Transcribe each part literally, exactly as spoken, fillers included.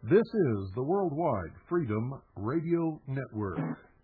This is the Worldwide Freedom Radio Network.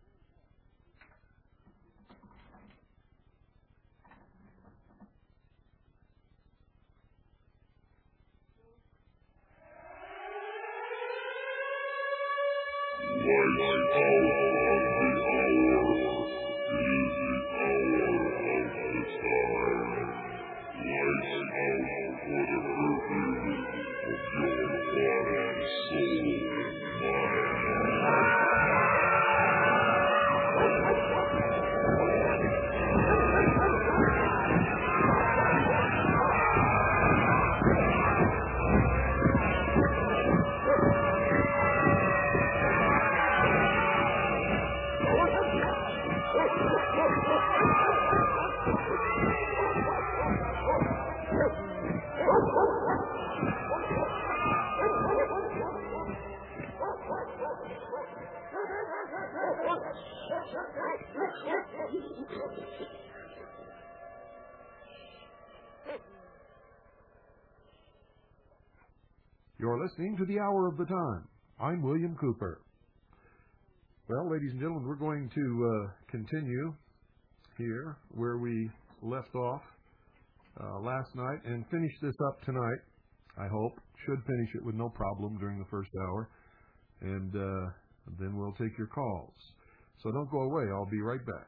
You're listening to the Hour of the Time. I'm William Cooper. Well, ladies and gentlemen, we're going to uh, continue here where we left off uh, last night and finish this up tonight, I hope. Should finish it with no problem during the first hour. And uh, then we'll take your calls. So don't go away. I'll be right back.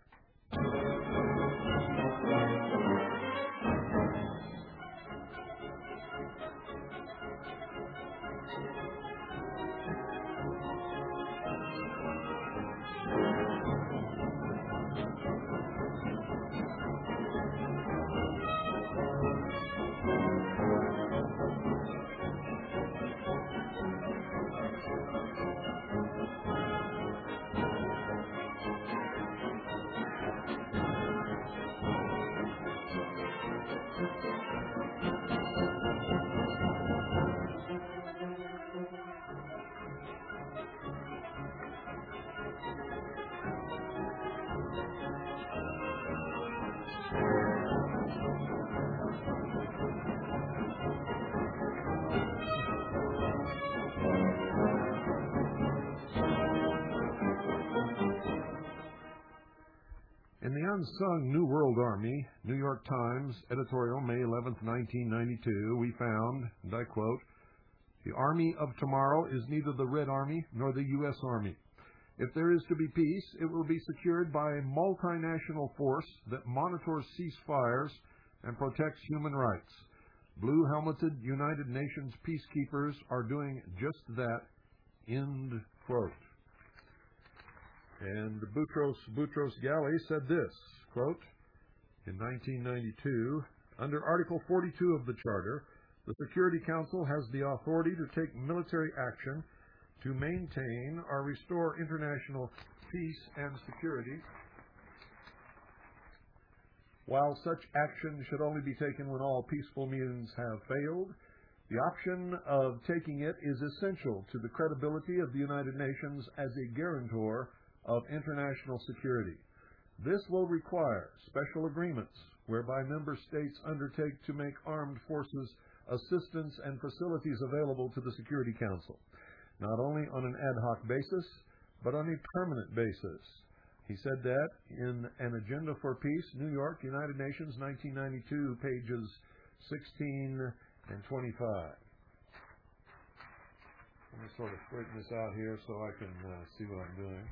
In the Unsung New World Army, New York Times editorial, May eleventh, nineteen ninety-two, we found, and I quote, "The Army of tomorrow is neither the Red Army nor the U S Army. If there is to be peace, it will be secured by a multinational force that monitors ceasefires and protects human rights. Blue-helmeted United Nations peacekeepers are doing just that," end quote. And Boutros Boutros Ghali said this, quote, in nineteen ninety-two, "Under Article forty-two of the Charter, the Security Council has the authority to take military action to maintain or restore international peace and security. While such action should only be taken when all peaceful means have failed, the option of taking it is essential to the credibility of the United Nations as a guarantor of international security. This will require special agreements whereby member states undertake to make armed forces assistance and facilities available to the Security Council, not only on an ad hoc basis, but on a permanent basis." He said that in An Agenda for Peace, New York, United Nations, nineteen ninety-two, pages sixteen and twenty-five. Let me sort of straighten this out here so I can uh, see what I'm doing.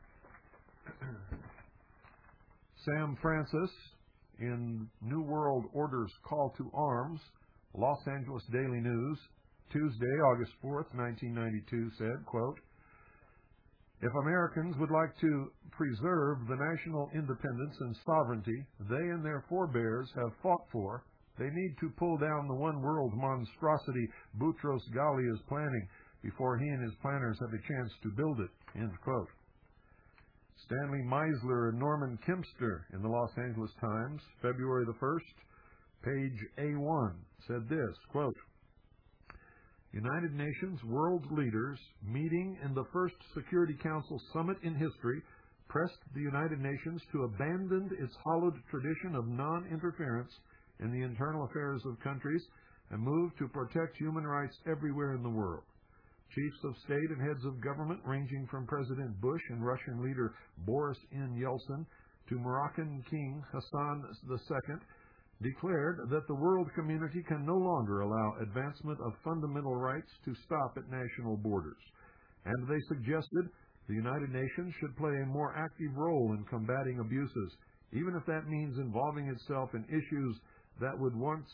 Sam Francis, in New World Order's Call to Arms, Los Angeles Daily News, Tuesday, August fourth, nineteen ninety-two, said, quote, "If Americans would like to preserve the national independence and sovereignty they and their forebears have fought for, they need to pull down the one-world monstrosity Boutros Ghali is planning before he and his planners have a chance to build it," end quote. Stanley Meisler and Norman Kempster in the Los Angeles Times, February the first, page A one, said this, quote, "United Nations world leaders meeting in the first Security Council summit in history pressed the United Nations to abandon its hallowed tradition of non-interference in the internal affairs of countries and move to protect human rights everywhere in the world. Chiefs of state and heads of government, ranging from President Bush and Russian leader Boris N. Yeltsin to Moroccan King Hassan the Second, declared that the world community can no longer allow advancement of fundamental rights to stop at national borders. And they suggested the United Nations should play a more active role in combating abuses, even if that means involving itself in issues that would once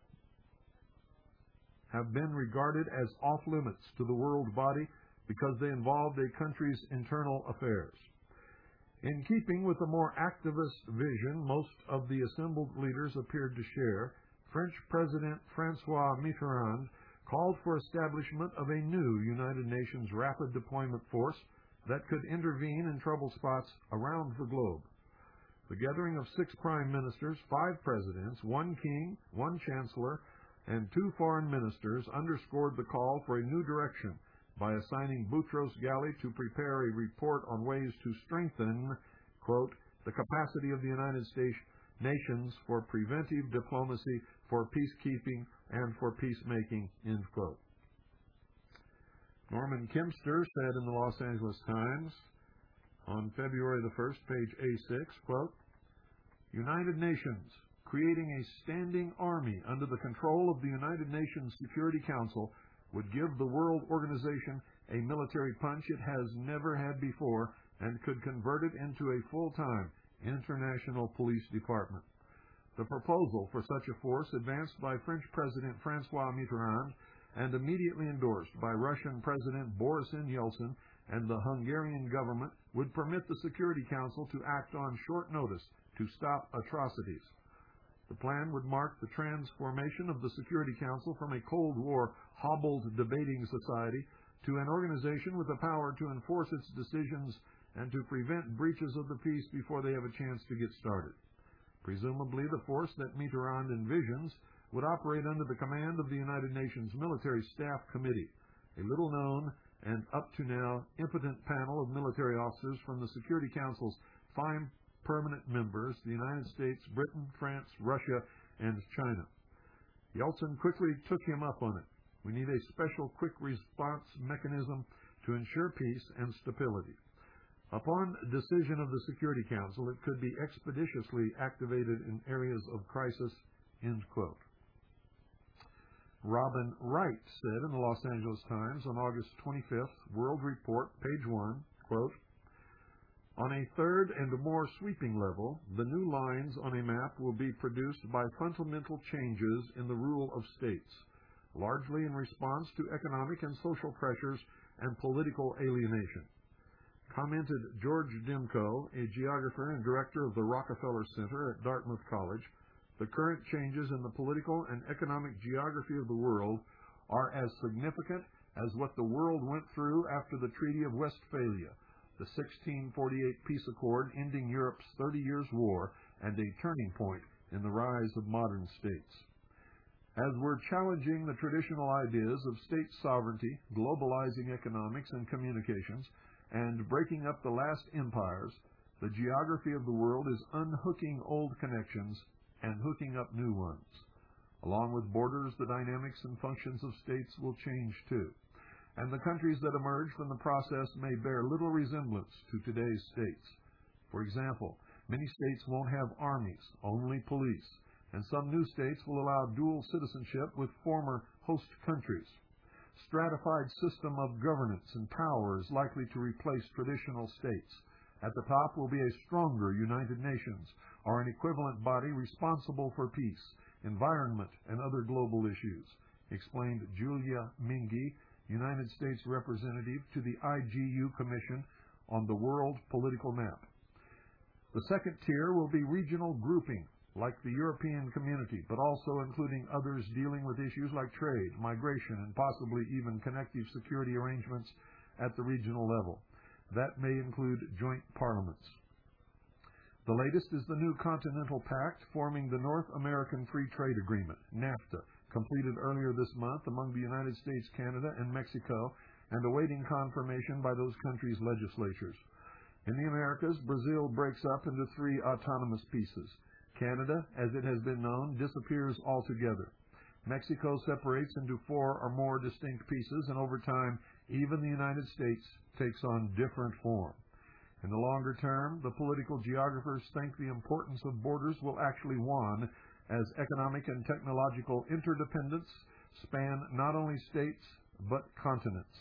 have been regarded as off-limits to the world body because they involved a country's internal affairs. In keeping with the more activist vision most of the assembled leaders appeared to share, French President François Mitterrand called for establishment of a new United Nations Rapid Deployment Force that could intervene in trouble spots around the globe. The gathering of six prime ministers, five presidents, one king, one chancellor, and two foreign ministers underscored the call for a new direction by assigning Boutros Ghali to prepare a report on ways to strengthen, quote, the capacity of the United States nations for preventive diplomacy, for peacekeeping, and for peacemaking, end quote. Norman Kempster said in the Los Angeles Times on February the first, page A six, quote, United Nations, creating a standing army under the control of the United Nations Security Council would give the world organization a military punch it has never had before and could convert it into a full-time international police department. The proposal for such a force, advanced by French President François Mitterrand and immediately endorsed by Russian President Boris N. Yeltsin and the Hungarian government, would permit the Security Council to act on short notice to stop atrocities. The plan would mark the transformation of the Security Council from a Cold War hobbled debating society to an organization with the power to enforce its decisions and to prevent breaches of the peace before they have a chance to get started. Presumably, the force that Mitterrand envisions would operate under the command of the United Nations Military Staff Committee, a little-known and up-to-now impotent panel of military officers from the Security Council's five permanent members, the United States, Britain, France, Russia, and China. Yeltsin quickly took him up on it. We need a special quick response mechanism to ensure peace and stability. Upon decision of the Security Council, it could be expeditiously activated in areas of crisis, end quote. Robin Wright said in the Los Angeles Times on August twenty-fifth, World Report, page one, quote, on a third and more sweeping level, the new lines on a map will be produced by fundamental changes in the rule of states, largely in response to economic and social pressures and political alienation. Commented George Dimko, a geographer and director of the Rockefeller Center at Dartmouth College, the current changes in the political and economic geography of the world are as significant as what the world went through after the Treaty of Westphalia, the sixteen forty-eight peace accord ending Europe's thirty years' war and a turning point in the rise of modern states. As we're challenging the traditional ideas of state sovereignty, globalizing economics and communications, and breaking up the last empires, the geography of the world is unhooking old connections and hooking up new ones. Along with borders, the dynamics and functions of states will change too, and the countries that emerge from the process may bear little resemblance to today's states. For example, many states won't have armies, only police, and some new states will allow dual citizenship with former host countries. Stratified system of governance and power is likely to replace traditional states. At the top will be a stronger United Nations, or an equivalent body responsible for peace, environment, and other global issues, explained Julia Mingy, United States representative to the I G U Commission on the World Political Map. The second tier will be regional grouping, like the European Community, but also including others dealing with issues like trade, migration, and possibly even connective security arrangements at the regional level. That may include joint parliaments. The latest is the new Continental Pact forming the North American Free Trade Agreement, NAFTA, completed earlier this month among the United States, Canada, and Mexico, and awaiting confirmation by those countries' legislatures. In the Americas, Brazil breaks up into three autonomous pieces. Canada, as it has been known, disappears altogether. Mexico separates into four or more distinct pieces, and over time, even the United States takes on different form. In the longer term, the political geographers think the importance of borders will actually wane as economic and technological interdependence span not only states but continents.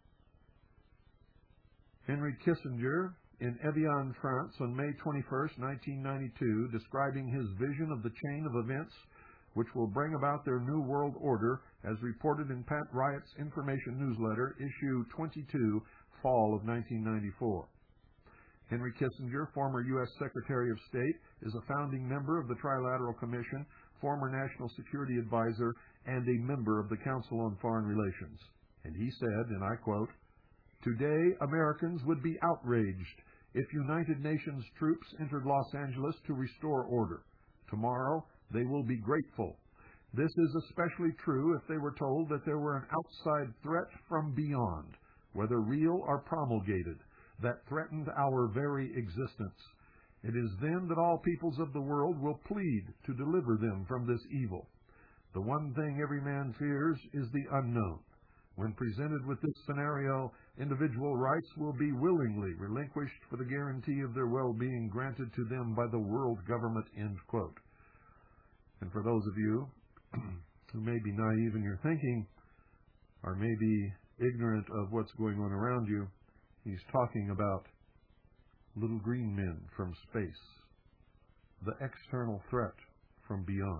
Henry Kissinger, in Evian, France, on May twenty-first, nineteen ninety-two, describing his vision of the chain of events which will bring about their New World Order, as reported in Pat Riot's information newsletter, issue twenty-two, fall of nineteen ninety-four. Henry Kissinger, former U S Secretary of State, is a founding member of the Trilateral Commission, former National Security Advisor, and a member of the Council on Foreign Relations. And he said, and I quote, "Today, Americans would be outraged if United Nations troops entered Los Angeles to restore order. Tomorrow, they will be grateful. This is especially true if they were told that there were an outside threat from beyond, whether real or promulgated, that threatened our very existence. It is then that all peoples of the world will plead to deliver them from this evil. The one thing every man fears is the unknown. When presented with this scenario, individual rights will be willingly relinquished for the guarantee of their well-being granted to them by the world government," end quote. And for those of you who may be naive in your thinking, or may be ignorant of what's going on around you, he's talking about little green men from space, the external threat from beyond.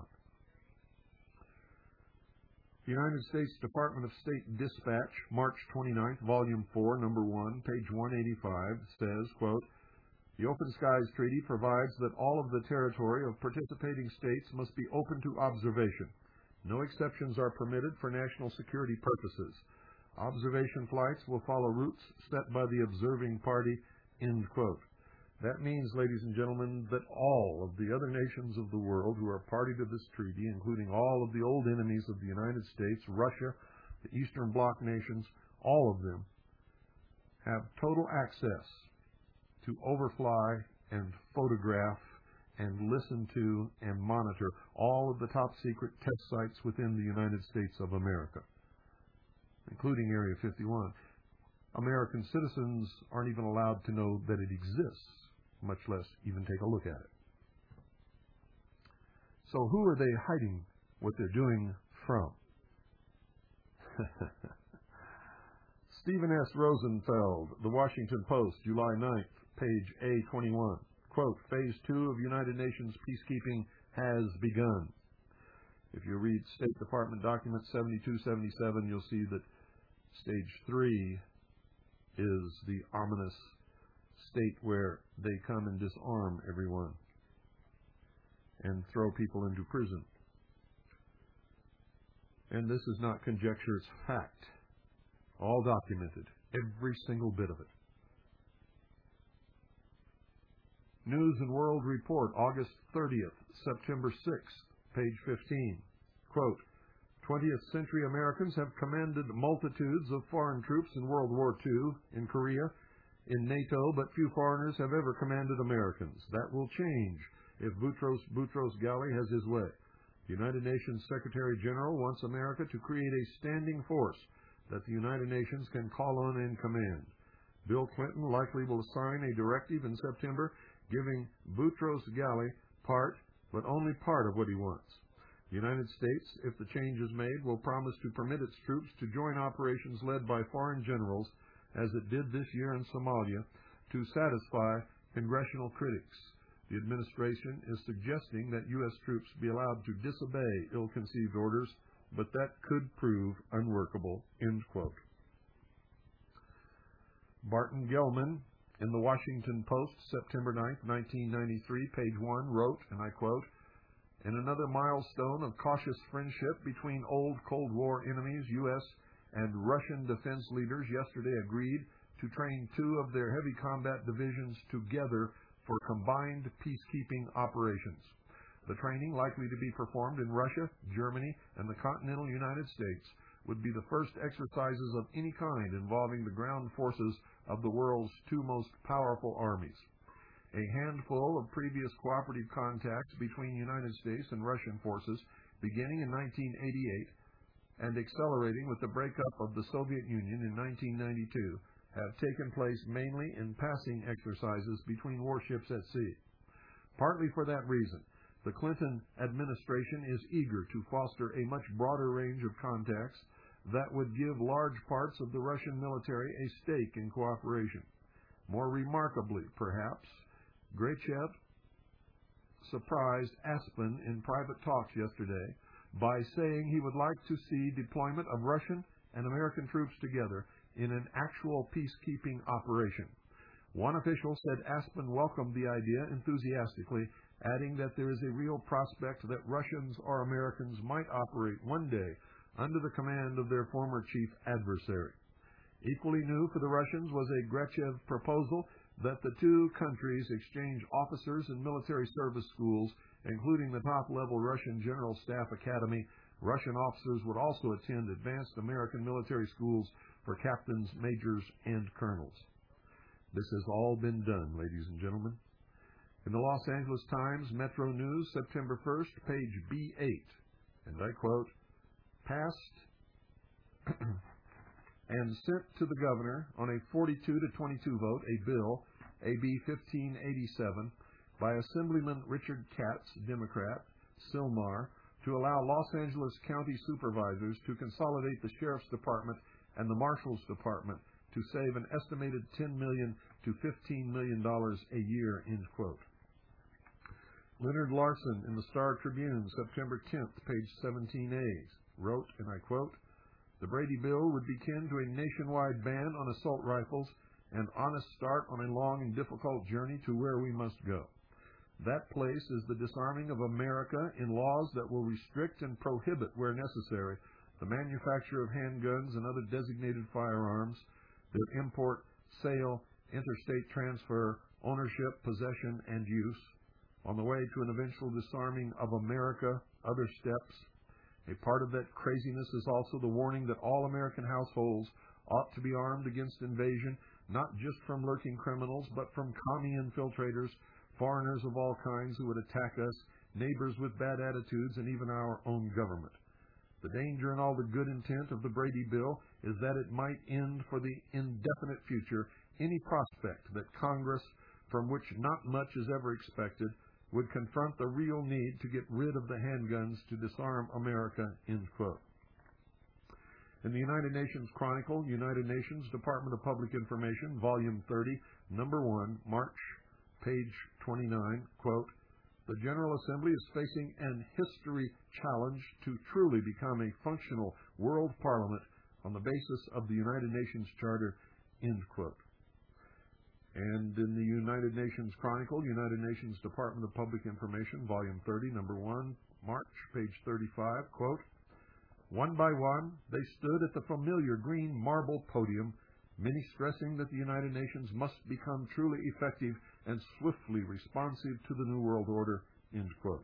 The United States Department of State Dispatch, March twenty-ninth, Volume four, Number one, page one eighty-five, says, quote, "The Open Skies Treaty provides that all of the territory of participating states must be open to observation. No exceptions are permitted for national security purposes. Observation flights will follow routes set by the observing party," end quote. That means, ladies and gentlemen, that all of the other nations of the world who are party to this treaty, including all of the old enemies of the United States, Russia, the Eastern Bloc nations, all of them have total access to overfly and photograph and listen to and monitor all of the top secret test sites within the United States of America, including Area fifty-one. American citizens aren't even allowed to know that it exists, much less even take a look at it. So who are they hiding what they're doing from? Stephen S. Rosenfeld, The Washington Post, July ninth, page A twenty-one. Quote, "Phase two of United Nations peacekeeping has begun." If you read State Department document seventy-two seventy-seven, you'll see that stage three is the ominous state where they come and disarm everyone and throw people into prison. And this is not conjecture, it's fact. All documented, every single bit of it. News and World Report, August thirtieth, September sixth, page fifteen. Quote, "twentieth century Americans have commanded multitudes of foreign troops in World War Two, in Korea, in NATO, but few foreigners have ever commanded Americans. That will change if Boutros Boutros-Ghali has his way. The United Nations Secretary General wants America to create a standing force that the United Nations can call on and command. Bill Clinton likely will sign a directive in September giving Boutros-Ghali part, but only part of what he wants. The United States, if the change is made, will promise to permit its troops to join operations led by foreign generals, as it did this year in Somalia, to satisfy congressional critics. The administration is suggesting that U S troops be allowed to disobey ill-conceived orders, but that could prove unworkable," end quote. Barton Gellman, in the Washington Post, September ninth, nineteen ninety-three, page one, wrote, and I quote, "In another milestone of cautious friendship between old Cold War enemies, U S and Russian defense leaders yesterday agreed to train two of their heavy combat divisions together for combined peacekeeping operations. The training, likely to be performed in Russia, Germany, and the continental United States, would be the first exercises of any kind involving the ground forces of the world's two most powerful armies. A handful of previous cooperative contacts between United States and Russian forces beginning in nineteen eighty-eight and accelerating with the breakup of the Soviet Union in nineteen ninety-two, have taken place mainly in passing exercises between warships at sea. Partly for that reason, the Clinton administration is eager to foster a much broader range of contacts that would give large parts of the Russian military a stake in cooperation. More remarkably, perhaps, Grachev surprised Aspen in private talks yesterday by saying he would like to see deployment of Russian and American troops together in an actual peacekeeping operation. One official said Aspen welcomed the idea enthusiastically, adding that there is a real prospect that Russians or Americans might operate one day under the command of their former chief adversary. Equally new for the Russians was a Grachev proposal that the two countries exchange officers in military service schools, including the top-level Russian General Staff Academy. Russian officers would also attend advanced American military schools for captains, majors, and colonels. This has all been done, ladies and gentlemen. In the Los Angeles Times Metro News, September first, page B eight, and I quote, passed and sent to the governor on a forty-two to twenty-two vote a bill, A B fifteen eighty-seven, by Assemblyman Richard Katz, Democrat, Sylmar, to allow Los Angeles County supervisors to consolidate the Sheriff's Department and the Marshal's Department to save an estimated ten million dollars to fifteen million dollars a year, end quote. Leonard Larson in the Star Tribune, September tenth, page seventeen A, wrote, and I quote, the Brady bill would be kin to a nationwide ban on assault rifles, an honest start on a long and difficult journey to where we must go. That place is the disarming of America in laws that will restrict and prohibit, where necessary, the manufacture of handguns and other designated firearms, their import, sale, interstate transfer, ownership, possession, and use. On the way to an eventual disarming of America, other steps. A part of that craziness is also the warning that all American households ought to be armed against invasion, not just from lurking criminals, but from commie infiltrators, foreigners of all kinds who would attack us, neighbors with bad attitudes, and even our own government. The danger in all the good intent of the Brady bill is that it might end for the indefinite future any prospect that Congress, from which not much is ever expected, would confront the real need to get rid of the handguns to disarm America, end quote. In the United Nations Chronicle, United Nations Department of Public Information, Volume thirty, Number one, March, page twenty-nine, quote, the General Assembly is facing an history challenge to truly become a functional world parliament on the basis of the United Nations Charter, end quote. And in the United Nations Chronicle, United Nations Department of Public Information, Volume thirty, Number one, March, page thirty-five, quote, one by one, they stood at the familiar green marble podium, many stressing that the United Nations must become truly effective and swiftly responsive to the New World Order, end quote.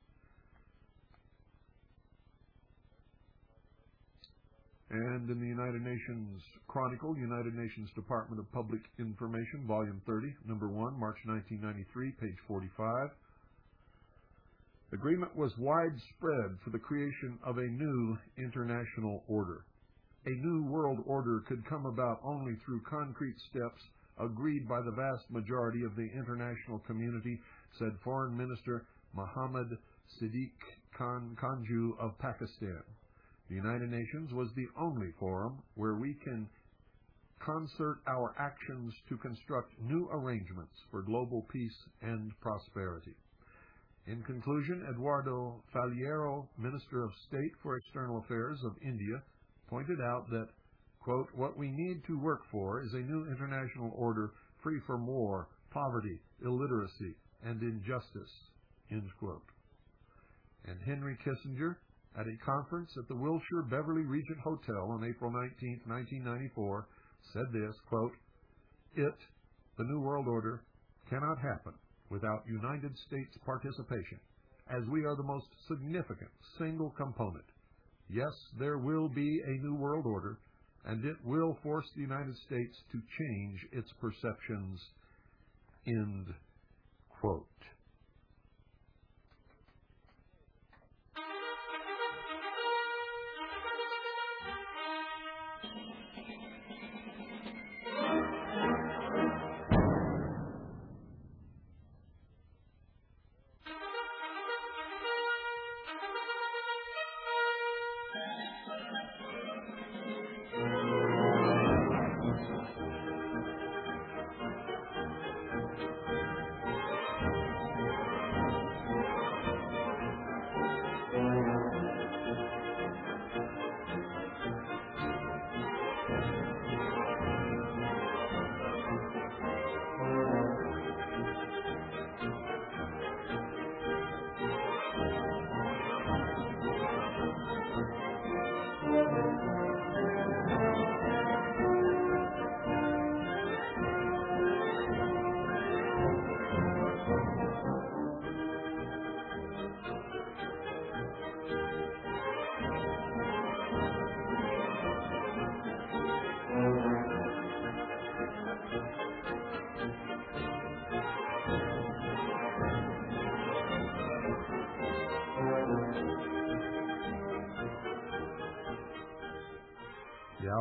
And in the United Nations Chronicle, United Nations Department of Public Information, Volume thirty, Number one, March nineteen ninety-three, page forty-five. Agreement was widespread for the creation of a new international order. A new world order could come about only through concrete steps agreed by the vast majority of the international community, said Foreign Minister Mohammad Siddiq Khan Kanju of Pakistan. The United Nations was the only forum where we can concert our actions to construct new arrangements for global peace and prosperity. In conclusion, Eduardo Faliero, Minister of State for External Affairs of India, pointed out that, quote, what we need to work for is a new international order free from war, poverty, illiteracy, and injustice, end quote. And Henry Kissinger, at a conference at the Wilshire Beverly Regent Hotel on April nineteenth, nineteen ninety-four, said this, quote, it, the New World Order, cannot happen without United States participation, as we are the most significant single component. Yes, there will be a New World Order, and it will force the United States to change its perceptions, end quote.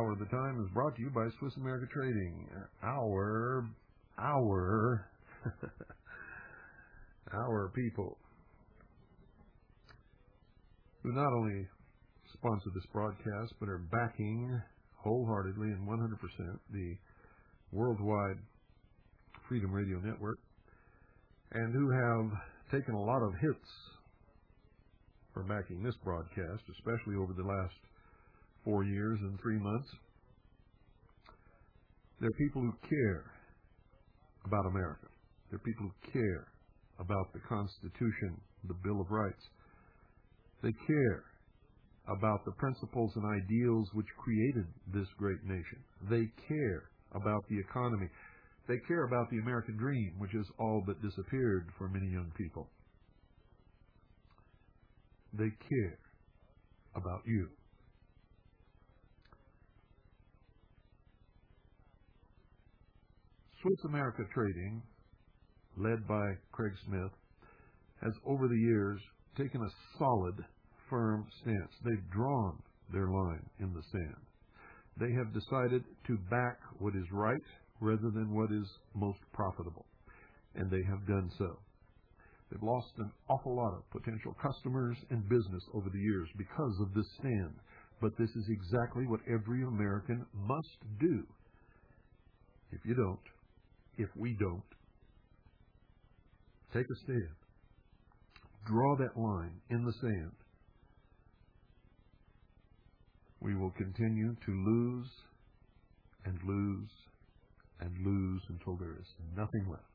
hour of the time is brought to you by Swiss America Trading. Our, our, our people who not only sponsor this broadcast, but are backing wholeheartedly and one hundred percent the worldwide Freedom Radio Network, and who have taken a lot of hits for backing this broadcast, especially over the last four years and three months. They're people who care about America. They're people who care about the Constitution, the Bill of Rights. They care about the principles and ideals which created this great nation. They care about the economy. They care about the American dream, which has all but disappeared for many young people. They care about you. Swiss America Trading, led by Craig Smith, has over the years taken a solid, firm stance. They've drawn their line in the sand. They have decided to back what is right rather than what is most profitable, and they have done so. They've lost an awful lot of potential customers and business over the years because of this stand, but this is exactly what every American must do. If you don't, if we don't, take a stand. Draw that line in the sand. We will continue to lose and lose and lose until there is nothing left.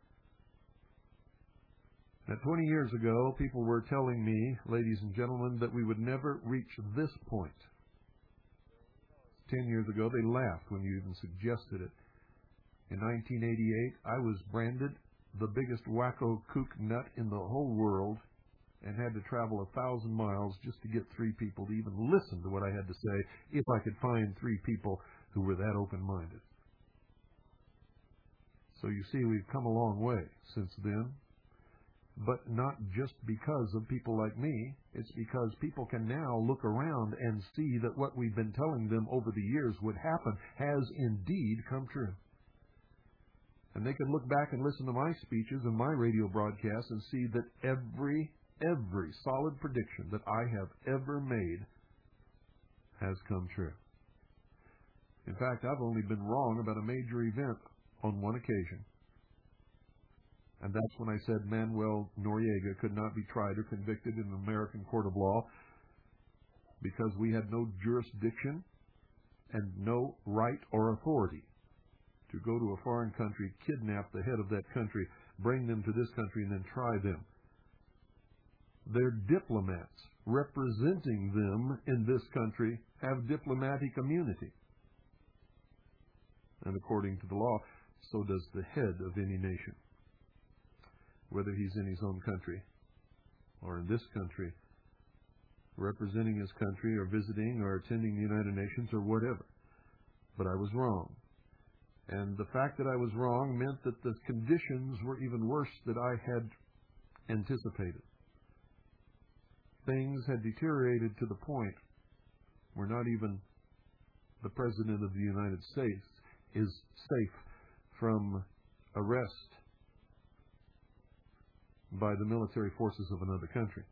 Now, twenty years ago, people were telling me, ladies and gentlemen, that we would never reach this point. Ten years ago, they laughed when you even suggested it. In nineteen eighty-eight, I was branded the biggest wacko kook nut in the whole world and had to travel a thousand miles just to get three people to even listen to what I had to say, if I could find three people who were that open-minded. So you see, we've come a long way since then, but not just because of people like me. It's because people can now look around and see that what we've been telling them over the years would happen has indeed come true. And they can look back and listen to my speeches and my radio broadcasts and see that every, every solid prediction that I have ever made has come true. In fact, I've only been wrong about a major event on one occasion. And that's when I said Manuel Noriega could not be tried or convicted in an American court of law because we had no jurisdiction and no right or authority to go to a foreign country, kidnap the head of that country, bring them to this country, and then try them. Their diplomats representing them in this country have diplomatic immunity. And according to the law, so does the head of any nation, whether he's in his own country or in this country, representing his country or visiting or attending the United Nations or whatever. But I was wrong. And the fact that I was wrong meant that the conditions were even worse than I had anticipated. Things had deteriorated to the point where not even the President of the United States is safe from arrest by the military forces of another country.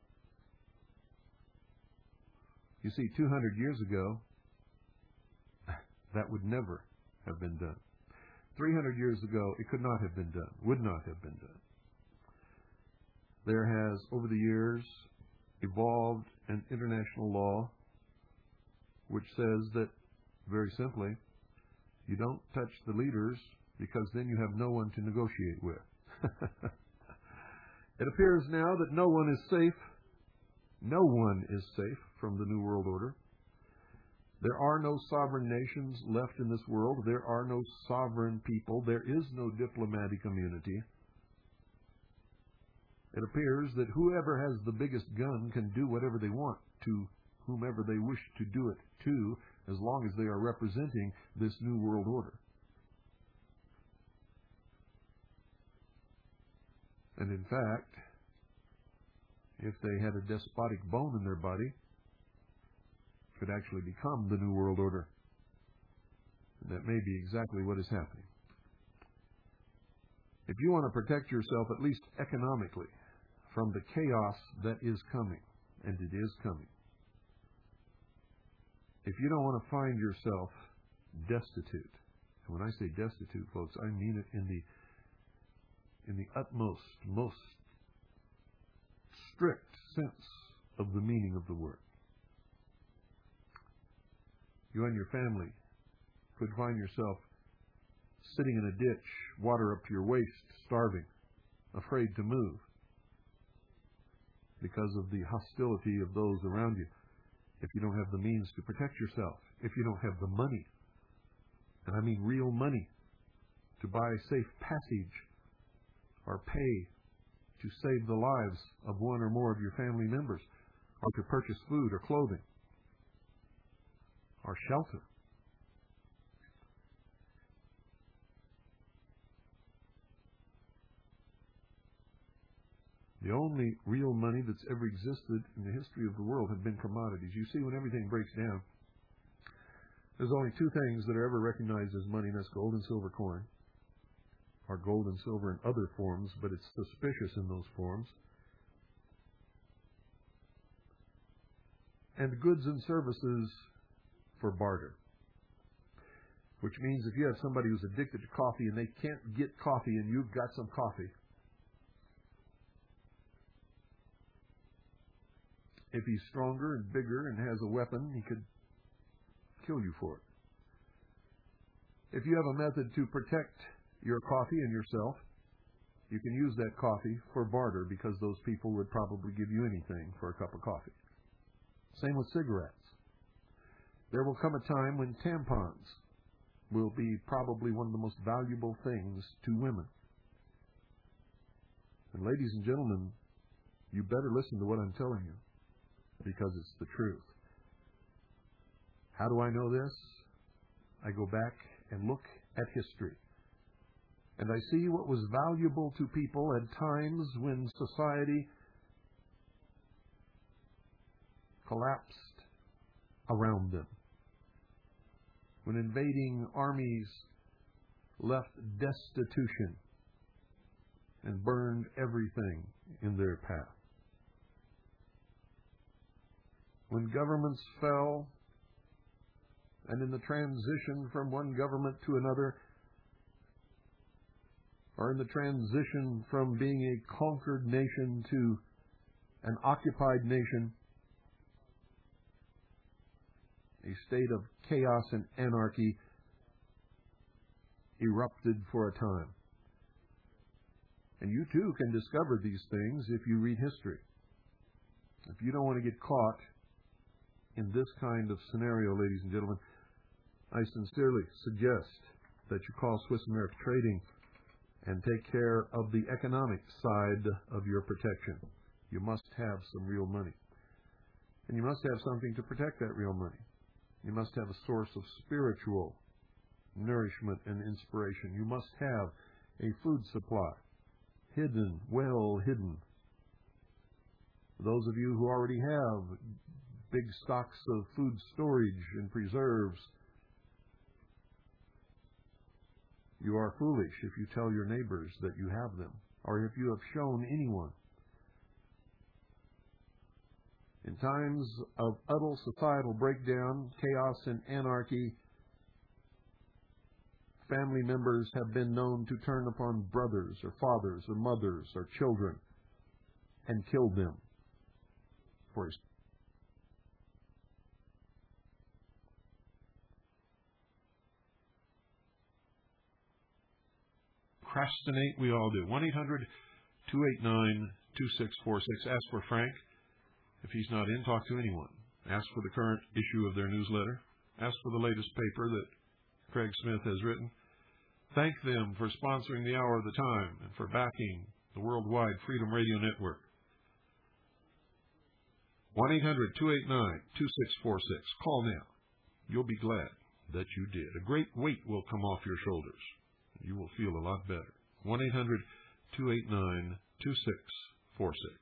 You see, two hundred years ago, that would never have been done. three hundred years ago, it could not have been done, would not have been done. There has, over the years, evolved an international law which says that, very simply, you don't touch the leaders because then you have no one to negotiate with. It appears now that no one is safe. No one is safe from the New World Order. There are no sovereign nations left in this world. There are no sovereign people. There is no diplomatic immunity. It appears that whoever has the biggest gun can do whatever they want to whomever they wish to do it to, as long as they are representing this New World Order. And in fact, if they had a despotic bone in their body, could actually become the New World Order. that may be exactly what is happening. If you want to protect yourself, at least economically, from the chaos that is coming, and it is coming, if you don't want to find yourself destitute, and when I say destitute, folks, I mean it in the in the utmost, most strict sense of the meaning of the word. You and your family could find yourself sitting in a ditch, water up to your waist, starving, afraid to move because of the hostility of those around you. If you don't have the means to protect yourself, if you don't have the money, and I mean real money, to buy safe passage or pay to save the lives of one or more of your family members, or to purchase food or clothing or shelter. The only real money that's ever existed in the history of the world have been commodities. You see, when everything breaks down, there's only two things that are ever recognized as money, and that's gold and silver coin, or gold and silver in other forms, but it's suspicious in those forms, and goods and services for barter. Which means if you have somebody who's addicted to coffee and they can't get coffee and you've got some coffee, if he's stronger and bigger and has a weapon, he could kill you for it. If you have a method to protect your coffee and yourself, you can use that coffee for barter, because those people would probably give you anything for a cup of coffee. Same with cigarettes. There will come a time when tampons will be probably one of the most valuable things to women. And ladies and gentlemen, you better listen to what I'm telling you, because it's the truth. How do I know this? I go back and look at history, and I see what was valuable to people at times when society collapsed around them, when invading armies left destitution and burned everything in their path, when governments fell, and in the transition from one government to another, or in the transition from being a conquered nation to an occupied nation, a state of chaos and anarchy erupted for a time. And you too can discover these things if you read history. If you don't want to get caught in this kind of scenario, ladies and gentlemen, I sincerely suggest that you call Swiss America Trading and take care of the economic side of your protection. You must have some real money. And you must have something to protect that real money. You must have a source of spiritual nourishment and inspiration. You must have a food supply, hidden, well hidden. Those of you who already have big stocks of food storage and preserves, you are foolish if you tell your neighbors that you have them, or if you have shown anyone. In times of utter societal breakdown, chaos, and anarchy, family members have been known to turn upon brothers or fathers or mothers or children and kill them for his procrastinate. We all do. one eight hundred two eight nine two six four six. Ask for Frank. If he's not in, talk to anyone. Ask for the current issue of their newsletter. Ask for the latest paper that Craig Smith has written. Thank them for sponsoring the Hour of the Time and for backing the Worldwide Freedom Radio Network. one eight hundred two eight nine two six four six. Call now. You'll be glad that you did. A great weight will come off your shoulders. You will feel a lot better. one eight hundred two eight nine two six four six.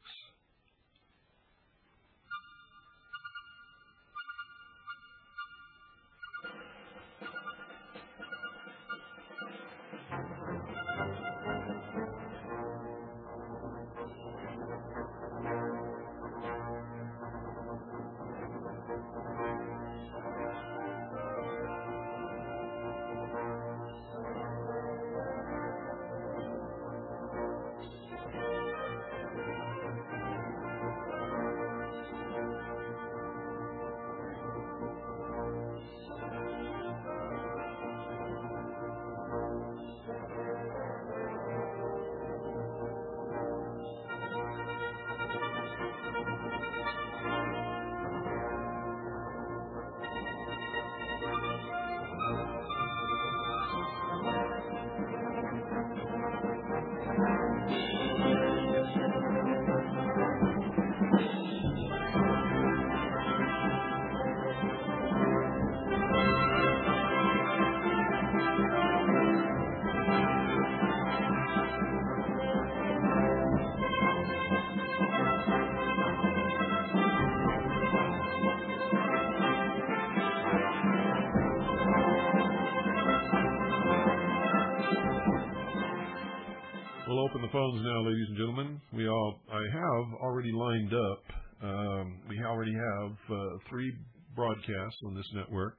will open the phones now, ladies and gentlemen. We all, I have already lined up. Um, we already have uh, three broadcasts on this network.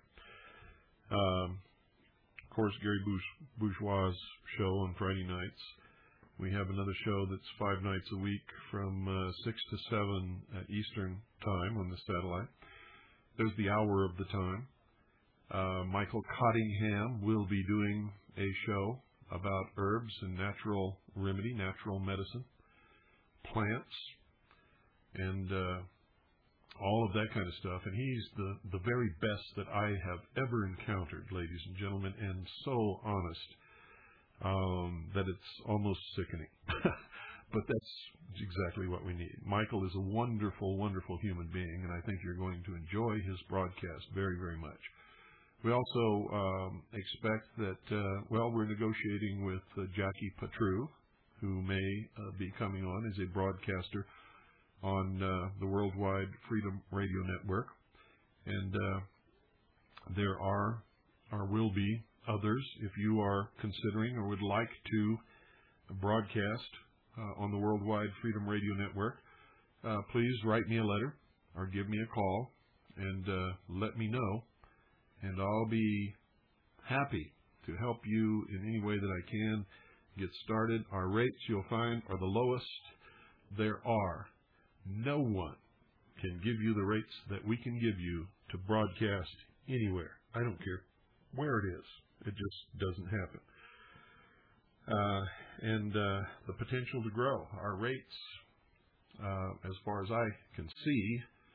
Um, of course, Gary Bouch- Bourgeois' show on Friday nights. We have another show that's five nights a week from uh, six to seven at Eastern time on the satellite. There's the Hour of the Time. Uh, Michael Cottingham will be doing a show about herbs and natural remedy, natural medicine, plants, and uh, all of that kind of stuff. And he's the, the very best that I have ever encountered, ladies and gentlemen, and so honest um, that it's almost sickening. But that's exactly what we need. Michael is a wonderful, wonderful human being, and I think you're going to enjoy his broadcast very, very much. We also um, expect that, uh, well, we're negotiating with uh, Jackie Patru, who may uh, be coming on as a broadcaster on uh, the Worldwide Freedom Radio Network. And uh, there are, or will be, others. If you are considering or would like to broadcast uh, on the Worldwide Freedom Radio Network, uh, please write me a letter or give me a call and uh, let me know. And I'll be happy to help you in any way that I can get started. Our rates, you'll find, are the lowest there are. No one can give you the rates that we can give you to broadcast anywhere. I don't care where it is. It just doesn't happen. Uh, and uh, the potential to grow. Our rates, uh, as far as I can see,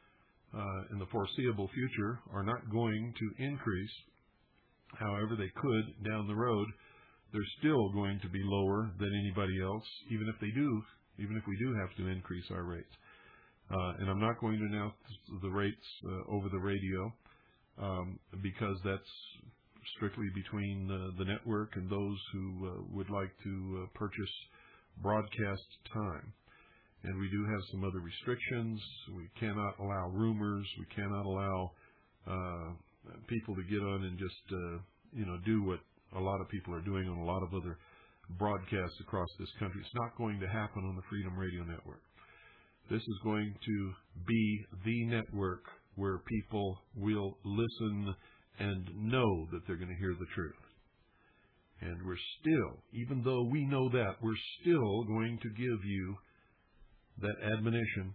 Uh, in the foreseeable future, are not going to increase. However, they could down the road. They're still going to be lower than anybody else, even if they do, even if we do have to increase our rates. Uh, and I'm not going to announce the rates uh, over the radio um, because that's strictly between uh, the network and those who uh, would like to uh, purchase broadcast time. And we do have some other restrictions. We cannot allow rumors. We cannot allow uh, people to get on and just, uh, you know, do what a lot of people are doing on a lot of other broadcasts across this country. It's not going to happen on the Freedom Radio Network. This is going to be the network where people will listen and know that they're going to hear the truth. And we're still, even though we know that, we're still going to give you that admonition.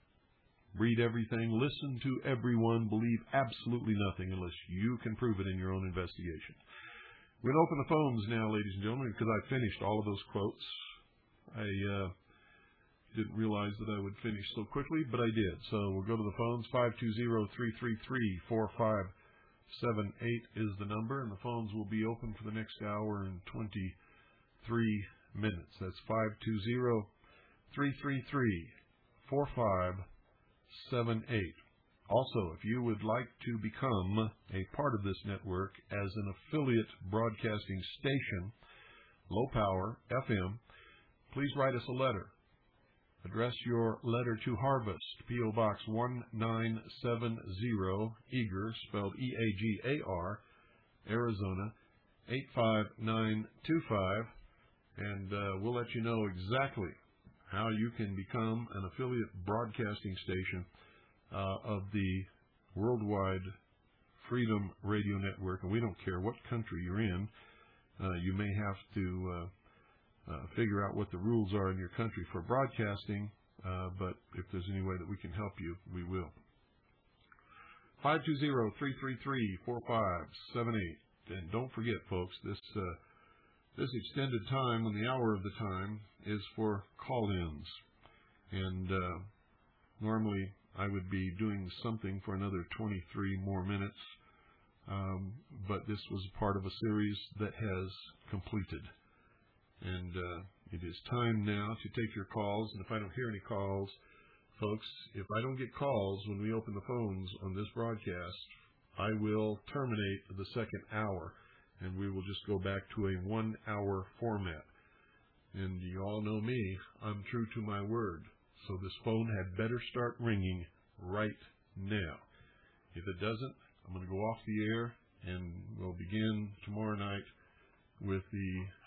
Read everything, listen to everyone, believe absolutely nothing unless you can prove it in your own investigation. We'll open the phones now, ladies and gentlemen, because I finished all of those quotes. I uh, didn't realize that I would finish so quickly, but I did. So we'll go to the phones. five two zero, three three three, four five seven eight is the number, and the phones will be open for the next hour and twenty-three minutes. That's five two zero, three three three, four five seven eight. Also, if you would like to become a part of this network as an affiliate broadcasting station, low power, F M, please write us a letter. Address your letter to Harvest, P O Box one nine seven zero, Eager, spelled E A G A R, Arizona, eight five nine two five, and uh, we'll let you know exactly how you can become an affiliate broadcasting station uh, of the Worldwide Freedom Radio Network. And we don't care what country you're in. Uh, you may have to uh, uh, figure out what the rules are in your country for broadcasting, uh, but if there's any way that we can help you, we will. five two zero, three three three, four five seven eight. And don't forget, folks, this uh, This extended time on the hour of the time is for call-ins. And uh, normally I would be doing something for another twenty-three more minutes. Um, but this was part of a series that has completed. And uh, it is time now to take your calls. And if I don't hear any calls, folks, if I don't get calls when we open the phones on this broadcast, I will terminate the second hour. And we will just go back to a one-hour format. And you all know me. I'm true to my word. So this phone had better start ringing right now. If it doesn't, I'm going to go off the air, and we'll begin tomorrow night with the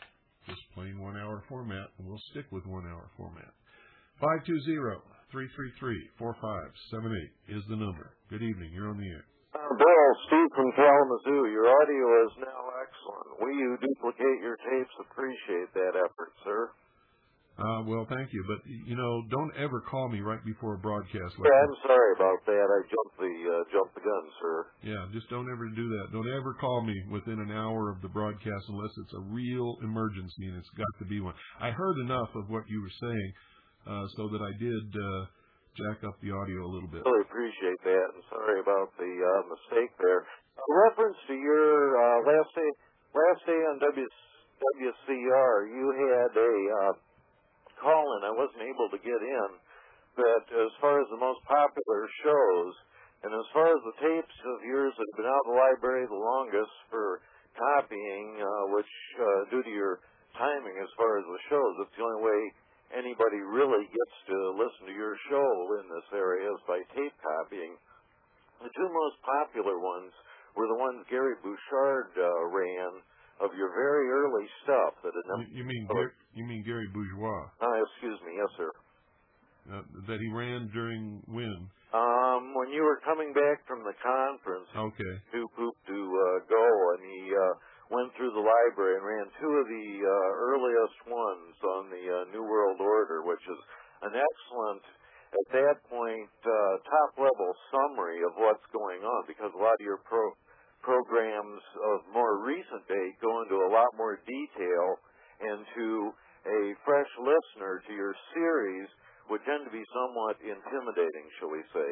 just plain one-hour format, and we'll stick with one-hour format. five two zero, three three three, four five seven eight is the number. Good evening. You're on the air. Uh, Bill, Steve from Kalamazoo. Your audio is now excellent. We who duplicate your tapes appreciate that effort, sir. Uh, well, thank you. But, you know, don't ever call me right before a broadcast like yeah, this. I'm sorry about that. I jumped the uh, jumped the gun, sir. Yeah, just don't ever do that. Don't ever call me within an hour of the broadcast unless it's a real emergency, and it's got to be one. I heard enough of what you were saying uh, so that I did uh, jack up the audio a little bit. Really appreciate that, and sorry about the uh, mistake there. In reference to your uh, last day last day on W C R, you had a uh, call in. I wasn't able to get in, but as far as the most popular shows, and as far as the tapes of yours that have been out in the library the longest for copying, uh, which uh, due to your timing as far as the shows, it's the only way anybody really gets to listen to your show in this area is by tape copying. The two most popular ones were the ones Gary Bouchard uh, ran of your very early stuff. That had you, you mean Gar you mean Gary Bourgeois? Uh, excuse me, yes, sir. Uh, that he ran during when? Um, when you were coming back from the conference. Okay. To poop to uh, go, and he uh, went through the library and ran two of the uh, earliest ones on the uh, New World Order, which is an excellent, at that point, uh, top-level summary of what's going on, because a lot of your pro programs of more recent date go into a lot more detail, and to a fresh listener to your series would tend to be somewhat intimidating, shall we say.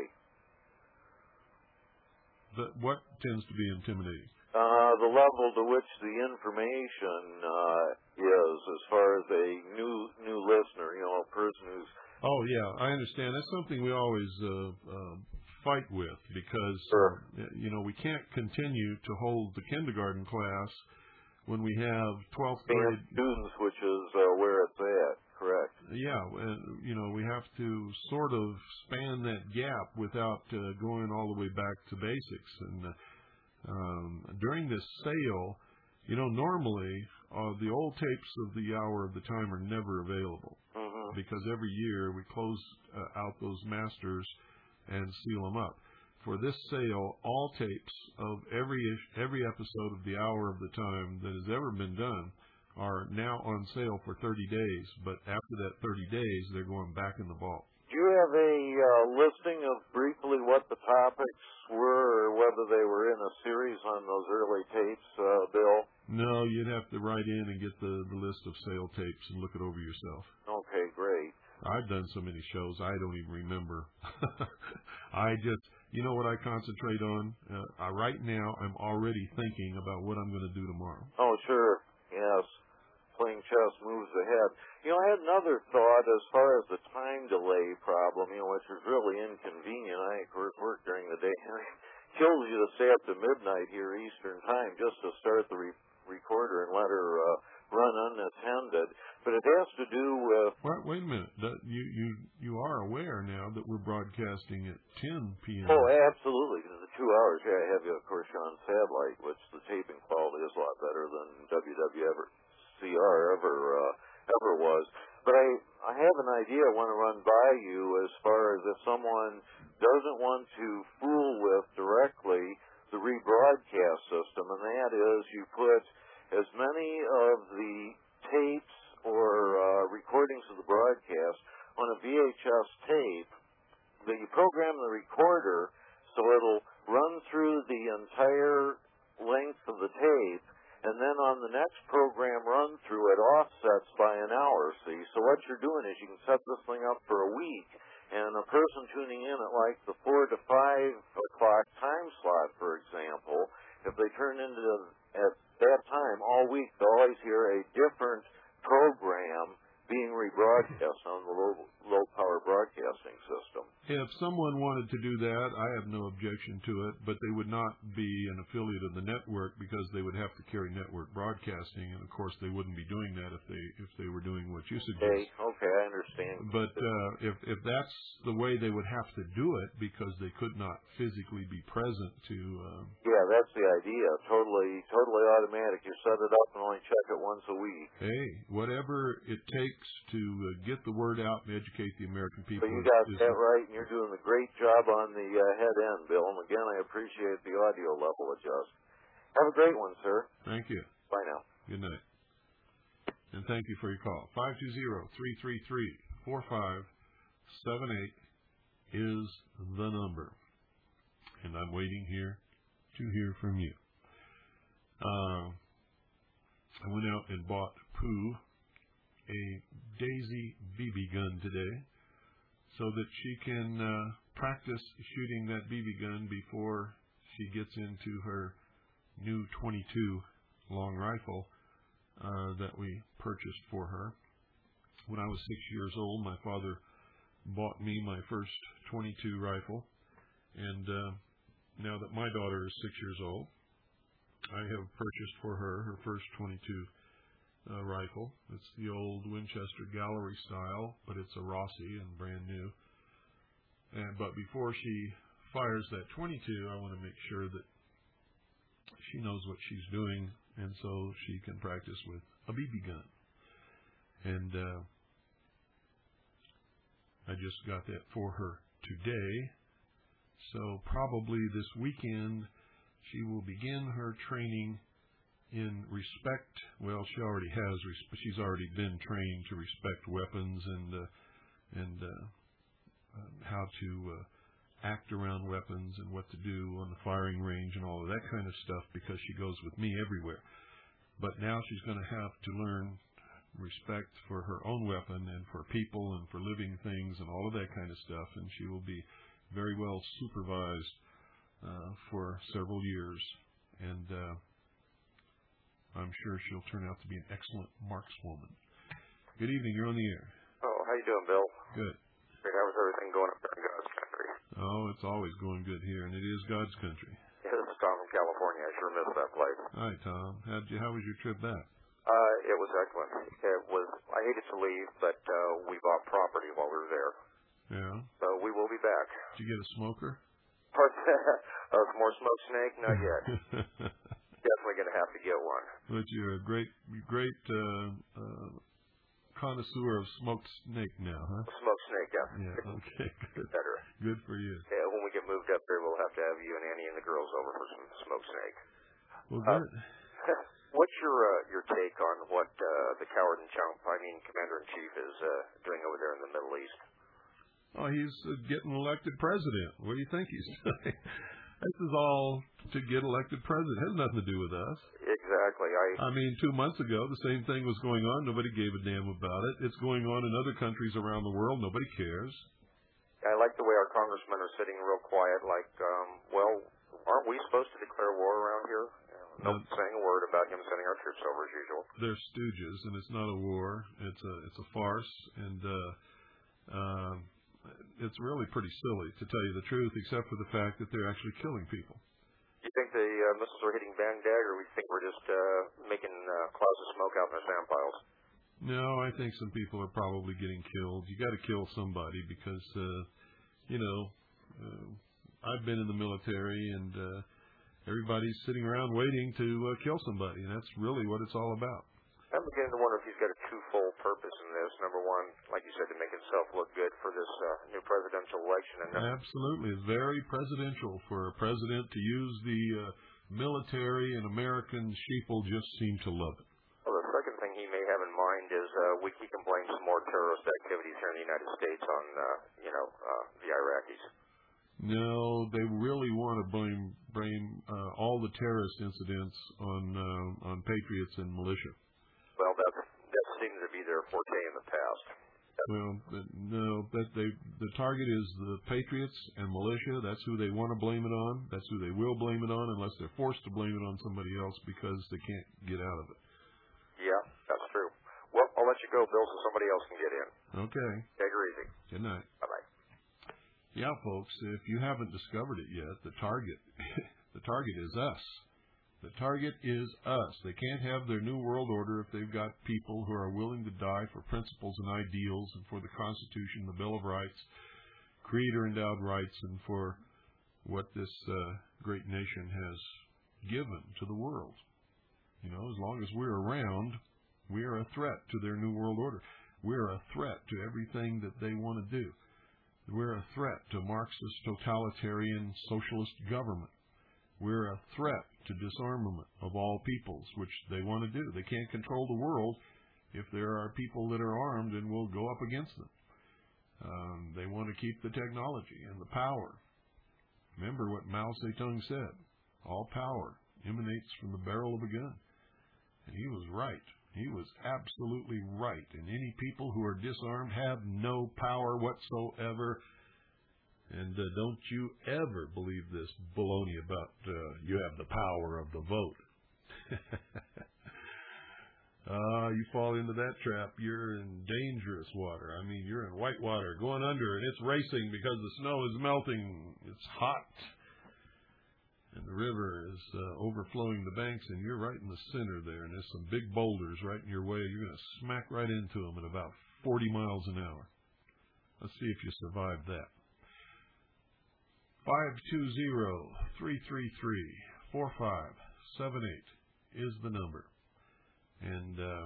The, what tends to be intimidating? Uh, the level to which the information uh, is, as far as a new new listener, you know, a person who's... Oh, yeah, I understand. That's something we always uh, uh, fight with, because, sure. uh, you know, we can't continue to hold the kindergarten class when we have twelfth grade students, which is uh, where it's at, correct? Yeah, uh, you know, we have to sort of span that gap without uh, going all the way back to basics. And uh, um, during this sale, you know, normally uh, the old tapes of the Hour of the Time are never available, mm-hmm. because every year we close uh, out those masters and seal them up. For this sale, all tapes of every every episode of the Hour of the Time that has ever been done are now on sale for thirty days, but after that thirty days, they're going back in the vault. Do you have a uh, listing of briefly what the topics were, or whether they were in a series on those early tapes, uh, Bill? No, you'd have to write in and get the, the list of sale tapes and look it over yourself. Okay, great. I've done so many shows, I don't even remember. I just, you know what I concentrate on? Uh, I, right now, I'm already thinking about what I'm going to do tomorrow. Oh, sure. Yes. Playing chess moves ahead. You know, I had another thought as far as the time delay problem, you know, which is really inconvenient. I, of course, work during the day. It kills you to stay up to midnight here Eastern time just to start the re recorder and let her uh, run unattended. But it has to do with... Wait, wait a minute. That, you, you, you are aware now that we're broadcasting at ten P M Oh, absolutely. Because the two hours, yeah, I have you, of course, on satellite, which the taping quality is a lot better than W W C R ever uh, ever was. But I, I have an idea I want to run by you as far as if someone doesn't want to fool with directly the rebroadcast system, and that is you put as many of the tapes or uh, recordings of the broadcast on a V H S tape, that you program the recorder so it'll run through the entire length of the tape, and then on the next program run through it offsets by an hour, see? So what you're doing is you can set this thing up for a week, and a person tuning in at like the four to five o'clock time slot, for example, if they turn into at that time all week, they'll always hear a different program being rebroadcast on the low, low power broadcasting system. It's someone wanted to do that, I have no objection to it, but they would not be an affiliate of the network because they would have to carry network broadcasting, and of course they wouldn't be doing that if they if they were doing what you suggest. Okay, okay, I understand. But uh, if if that's the way they would have to do it because they could not physically be present to. Uh, yeah, that's the idea. Totally, totally automatic. You set it up and only check it once a week. Hey, whatever it takes to uh, get the word out and educate the American people. So you got is, that right, and you're doing a great job on the uh, head end, Bill. And again, I appreciate the audio level adjust. Have a great one, sir. Thank you. Bye now. Good night. And thank you for your call. five two zero, three three three, four five seven eight is the number. And I'm waiting here to hear from you. Uh, I went out and bought Pooh a Daisy B B gun today so that she can uh, practice shooting that B B gun before she gets into her new twenty-two long rifle uh, that we purchased for her. When I was six years old, my father bought me my first twenty-two rifle, and uh, now that my daughter is six years old, I have purchased for her her first twenty-two uh, rifle. It's the old Winchester Gallery style, but it's a Rossi and brand new. And but before she fires that twenty-two, I want to make sure that she knows what she's doing, and so she can practice with a B B gun. And uh, I just got that for her today. So probably this weekend she will begin her training in respect. Well, she already has. She's already been trained to respect weapons and uh, and uh, uh, how to uh, act around weapons and what to do on the firing range and all of that kind of stuff because she goes with me everywhere. But now she's going to have to learn respect for her own weapon and for people and for living things and all of that kind of stuff, and she will be very well supervised uh, for several years, and uh, I'm sure she'll turn out to be an excellent markswoman. Good evening, you're on the air. Oh, how you doing, Bill? Good. Great. How was everything going up there in God's country? Oh, it's always going good here, and it is God's country. Yeah, this is Tom from California. I sure miss that place. Hi, Tom. How'd you, how was your trip back? Uh, it was excellent. It was. I hated to leave, but uh, we bought property while we were there. Yeah. So we will be back. Did you get a smoker? uh, more smoke snake? Not yet. Definitely going to have to get one. But you're a great, great uh, uh, connoisseur of smoked snake now, huh? Smoke snake, yeah. Yeah. Okay. Good. Better. Good for you. Yeah. When we get moved up there, we'll have to have you and Annie and the girls over for some smoke snake. Well, good. Uh, what's your uh, your take on what uh, the coward and chump, I mean Commander in Chief, is uh, doing over there in the Middle East? Oh, he's uh, getting elected president. What do you think he's doing? This is all to get elected president. It has nothing to do with us. Exactly. I I mean, two months ago, the same thing was going on. Nobody gave a damn about it. It's going on in other countries around the world. Nobody cares. I like the way our congressmen are sitting real quiet, like, um, well, aren't we supposed to declare war around here? No Uh, saying a word about him sending our troops over as usual. They're stooges, and it's not a war. It's a it's a farce, and uh, uh, it's really pretty silly, to tell you the truth, except for the fact that they're actually killing people. You think the uh, missiles are hitting Baghdad, or we think we're just uh, making uh, clouds of smoke out in the sand piles? No, I think some people are probably getting killed. You got to kill somebody because, uh, you know, uh, I've been in the military, and uh, everybody's sitting around waiting to uh, kill somebody, and that's really what it's all about. I'm beginning to wonder if he's got a twofold purpose in this. Number one, like you said, to make himself look good for this uh, new presidential election. And number Absolutely. It's very presidential for a president to use the uh, military, and American sheeple just seem to love it. Well, the second thing he may have in mind is uh, we, he can blame some more terrorist activities here in the United States on, uh, you know, uh, the Iraqis. No, they really want to blame blame uh, all the terrorist incidents on uh, on patriots and militia. Well, that that seems to be their forte in the past. Well, no, that they the target is the patriots and militia. That's who they want to blame it on. That's who they will blame it on, unless they're forced to blame it on somebody else because they can't get out of it. Yeah, that's true. Well, I'll let you go, Bill, so somebody else can get in. Okay. Take her easy. Good night. Bye-bye. Yeah, folks, if you haven't discovered it yet, the target, the target is us. The target is us. They can't have their new world order if they've got people who are willing to die for principles and ideals and for the Constitution, the Bill of Rights, Creator-endowed rights, and for what this uh, great nation has given to the world. You know, as long as we're around, we are a threat to their new world order. We're a threat to everything that they want to do. We're a threat to Marxist, totalitarian, socialist government. We're a threat to disarmament of all peoples, which they want to do. They can't control the world if there are people that are armed and will go up against them. Um, they want to keep the technology and the power. Remember what Mao Zedong said, all power emanates from the barrel of a gun. And he was right. He was absolutely right. And any people who are disarmed have no power whatsoever. And uh, don't you ever believe this baloney about uh, you have the power of the vote. uh, you fall into that trap, you're in dangerous water. I mean, you're in white water, going under, and it's racing because the snow is melting. It's hot. And the river is uh, overflowing the banks, and you're right in the center there, and there's some big boulders right in your way. You're going to smack right into them at about forty miles an hour. Let's see if you survive that. five two zero, three three three, four five seven eight is the number. And uh,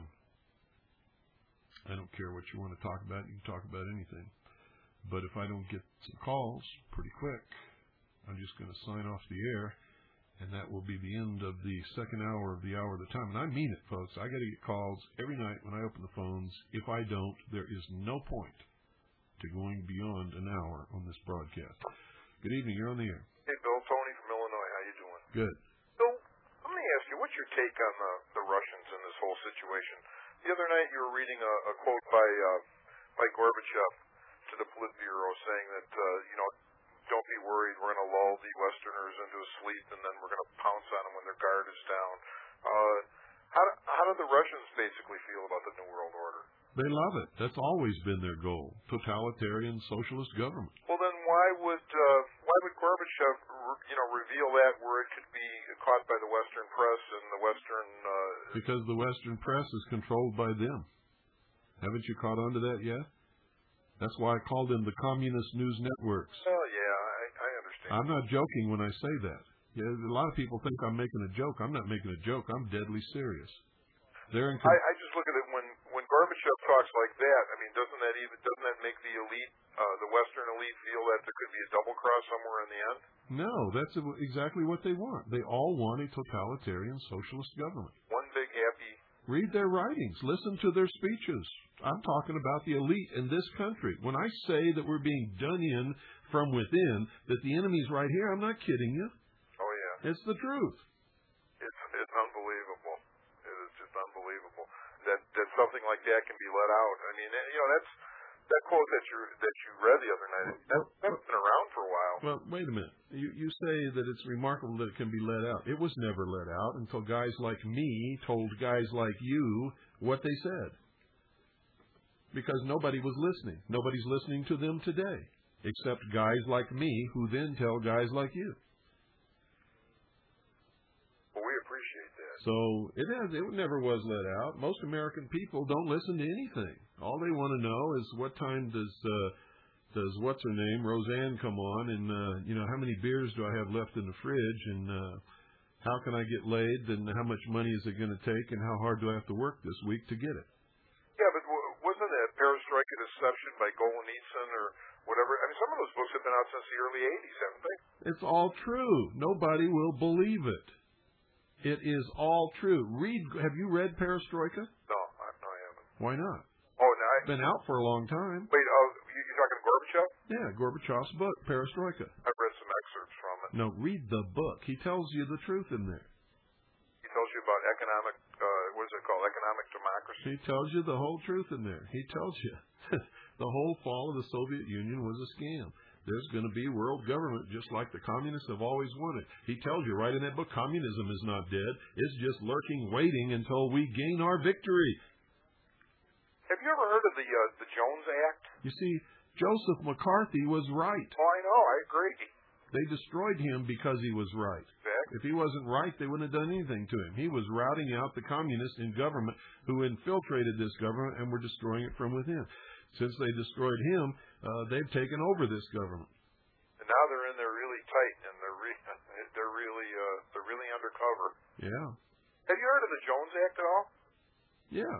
I don't care what you want to talk about. You can talk about anything. But if I don't get some calls pretty quick, I'm just going to sign off the air, and that will be the end of the second hour of the hour of the time. And I mean it, folks. I got to get calls every night when I open the phones. If I don't, there is no point to going beyond an hour on this broadcast. Good evening. You're on the air. Hey, Bill. Tony from Illinois. How you doing? Good. So, let me ask you, what's your take on the, the Russians in this whole situation? The other night you were reading a, a quote by uh, by Gorbachev to the Politburo saying that, uh, you know, don't be worried, we're going to lull the Westerners into a sleep, and then we're going to pounce on them when their guard is down. Uh, how, do, how do the Russians basically feel about the New World Order? They love it. That's always been their goal, totalitarian socialist government. Well, then why would uh, why would Gorbachev, you know, reveal that where it could be caught by the Western press and the Western... Uh, because the Western press is controlled by them. Haven't you caught on to that yet? That's why I called them the communist news networks. Well, yeah, I, I understand. I'm not joking when I say that. Yeah, a lot of people think I'm making a joke. I'm not making a joke. I'm deadly serious. They're in. I, I just look at it when when Gorbachev talks like that. I mean, doesn't that even doesn't that make the elite, uh, the Western elite, feel that there could be a double cross somewhere in the end? No, that's exactly what they want. They all want a totalitarian socialist government. One big happy. Read their writings. Listen to their speeches. I'm talking about the elite in this country. When I say that we're being done in from within, that the enemy's right here, I'm not kidding you. Oh, yeah. It's the truth. It's it's unbelievable. It is just unbelievable that, that something like that can be let out. I mean, you know, that's that quote that you that you read the other night. That, that's been around for a while. Well, wait a minute. You you say that it's remarkable that it can be let out. It was never let out until guys like me told guys like you what they said. Because nobody was listening. Nobody's listening to them today, except guys like me who then tell guys like you. Well, we appreciate that. So it has. It never was let out. Most American people don't listen to anything. All they want to know is what time does uh, does what's her name Roseanne come on, and uh, you know how many beers do I have left in the fridge, and uh, how can I get laid, and how much money is it going to take, and how hard do I have to work this week to get it? Yeah, but w- wasn't that Perestroika Deception by Golitsyn or whatever? I mean, some of those books have been out since the early eighties, haven't they? It's all true. Nobody will believe it. It is all true. Read. Have you read Perestroika? No, I, no, I haven't. Why not? Oh, no. I, It's been out for a long time. Wait, uh, you, you're talking Gorbachev? Yeah, Gorbachev's book, Perestroika. I've read some excerpts from it. No, read the book. He tells you the truth in there. He tells you about economic, uh, what is it called, economic democracy? He tells you the whole truth in there. He tells you the whole fall of the Soviet Union was a scam. There's going to be world government just like the communists have always wanted. He tells you right in that book, communism is not dead. It's just lurking, waiting until we gain our victory. Have you ever heard of the uh, the Jones Act? You see, Joseph McCarthy was right. Oh, I know. I agree. They destroyed him because he was right. Exactly. If he wasn't right, they wouldn't have done anything to him. He was routing out the communists in government who infiltrated this government and were destroying it from within. Since they destroyed him, uh, they've taken over this government. And now they're in there really tight, and they're re- they're really uh, they're really undercover. Yeah. Have you heard of the Jones Act at all? Yeah.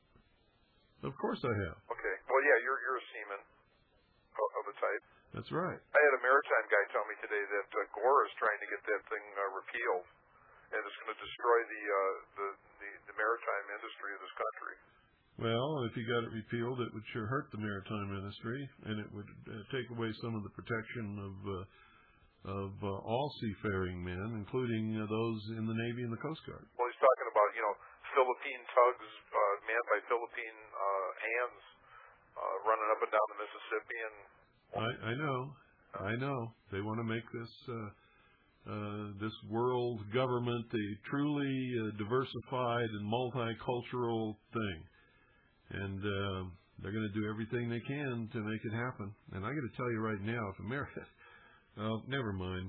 Of course I have. Okay. Well, yeah, you're you're a seaman of, of the type. That's right. I had a maritime guy tell me today that uh, Gore is trying to get that thing uh, repealed, and it's going to destroy the, uh, the the the maritime industry of this country. Well, if you got it repealed, it would sure hurt the maritime industry, and it would uh, take away some of the protection of uh, of uh, all seafaring men, including uh, those in the Navy and the Coast Guard. Well, he's talking about, you know, Philippine tugs uh, manned by Philippine uh, hands uh, running up and down the Mississippi. And I, I know, I know. They want to make this uh, uh, this world government a truly uh, diversified and multicultural thing, and uh, they're going to do everything they can to make it happen. And I got to tell you right now, if America, well, never mind.